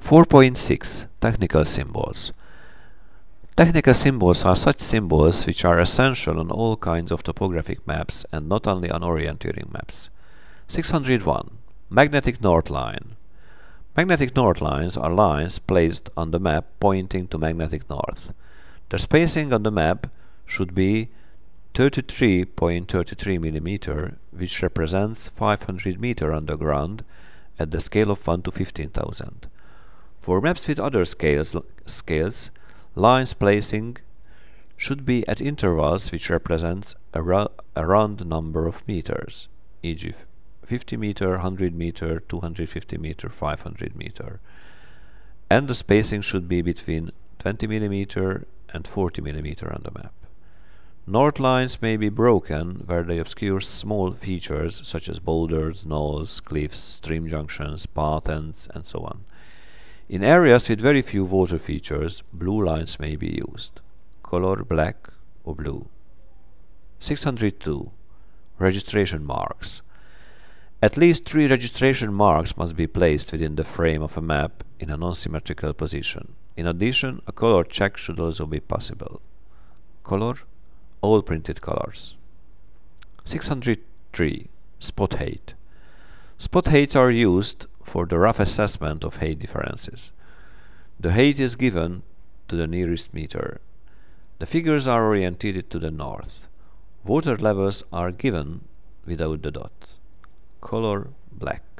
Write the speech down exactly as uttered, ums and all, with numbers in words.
four point six. Technical symbols. Technical symbols are such symbols which are essential on all kinds of topographic maps and not only on orienteering maps. six hundred one. Magnetic north line. Magnetic north lines are lines placed on the map pointing to magnetic north. The spacing on the map should be thirty-three point three three millimeter, which represents five hundred meter underground at the scale of one to fifteen thousand. For maps with other scales, scales lines placing should be at intervals which represents a, ra a round number of meters, for example fifty meter, one hundred meter, two hundred fifty meter, five hundred meter. And the spacing should be between twenty millimeter and forty millimeter on the map. North lines may be broken where they obscure small features such as boulders, knolls, cliffs, stream junctions, path ends, and so on. In areas with very few water features, blue lines may be used. Color black or blue. six hundred two. Registration marks. At least three registration marks must be placed within the frame of a map in a non-symmetrical position. In addition, a color check should also be possible. Color: all printed colors. six hundred three. Spot height. Spot heights are used for the rough assessment of height differences. The height is given to the nearest meter. The figures are oriented to the north. Water levels are given without the dot. Color black.